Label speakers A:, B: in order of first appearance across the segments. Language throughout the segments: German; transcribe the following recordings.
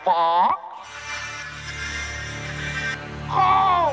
A: fuck? Oh.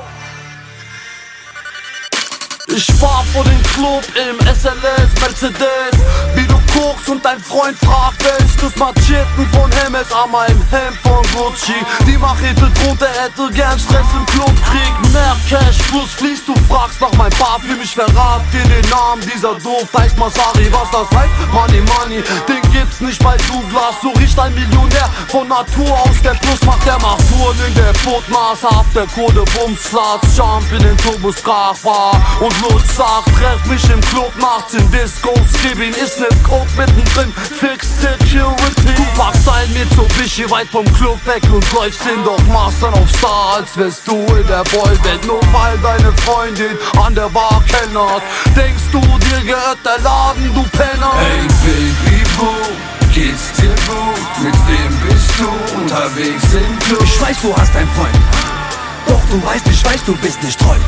B: Ich fahr vor den Club im SLS Mercedes, wie du guckst und dein Freund fragt, wer ist das Macheten von Hermes an meinem Hemd von Gucci. Die Machete drunter hätte gern Stress im Club, Krieg, mehr Cash, Fluss fließt, du fragst nach mein Parfüm, ich verrat dir den Namen dieser Doof-Dice Masari, was das heißt? Money, Money, den gibt's nicht bei Douglas, so riecht ein Millionär von Natur aus, der Plus macht der Machturen in der Footmaßhaft, der Code Bumslatz, Jump in den Turbus Sprachbar und Lutz sagt, treff mich im Club nachts in Discos, gib ihn ist ne Coke mittendrin, fix Security. Du packst ein Mitsubishi weit vom Club weg und läufst hin, doch machst dann auf Star, als wärst du in der Boyband, nur weil deine Freundin an der Bar kennert. Denkst du, dir gehört der Laden, du Penner?
C: Hey Baby Boo, geht's dir gut? Mit wem bist du unterwegs im Club?
D: Ich weiß, du hast einen Freund, doch du weißt, ich weiß, du bist nicht treu.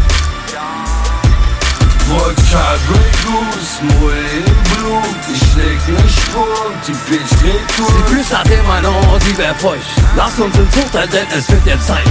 C: Wodka, Grey Goose, Moet im Blut. Ich leg ne Spur und die Bitch dreht durch.
D: Sie flüstert in mein Ohr, sie wär feucht. Lass uns ins Hotel, denn es wird jetzt Zeit.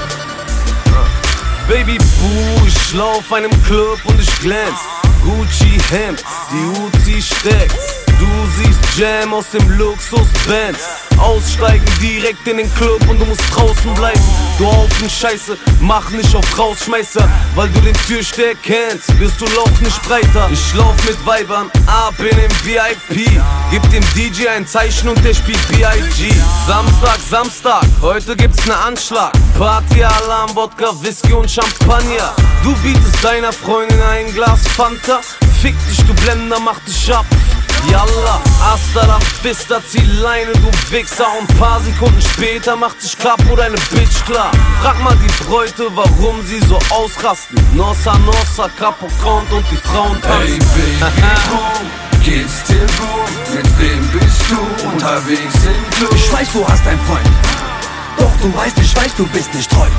E: Baby Boo, ich lauf einem Club und ich glänz. Gucci Hemd, die Uzi steckt. Du siehst Jam aus dem Luxus-Benz. Aussteigen direkt in den Club und du musst draußen bleiben. Du Haufen Scheiße, mach nicht auf Rausschmeißer. Weil du den Türsteher kennst, wirst du Lauch nicht breiter. Ich lauf mit Weibern ab in den VIP. Gib dem DJ ein Zeichen und der spielt B.I.G. Samstag, heute gibt's ne Anschlag. Party-Alarm, Wodka, Whisky und Champagner. Du bietest deiner Freundin ein Glas Fanta. Fick dich, du Blender, mach dich ab. Yalla, hasta la vista, zieh Leine, du Wichser. Und paar Sekunden später macht sich Capo deine Bitch klar. Frag mal die Bräute, warum sie so ausrasten. Nossa, Capo kommt und die Frauen tanzen.
C: Hey Baby Boo, geht's dir gut? Mit wem bist du unterwegs im Club?
D: Ich weiß, du hast einen Freund, doch du weißt, ich weiß, du bist nicht treu.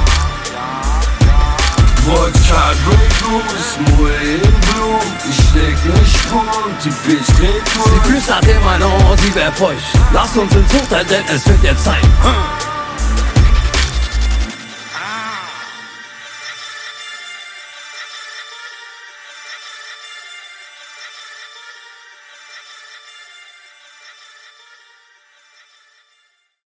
C: Wodka, Grey Goose, Moet im Blut. Ich leg ne Spur und die Bitch dreht durch.
D: Sie flüstert in mein Ohr, sie wär feucht. Lass uns ins Hotel, denn es wird jetzt Zeit.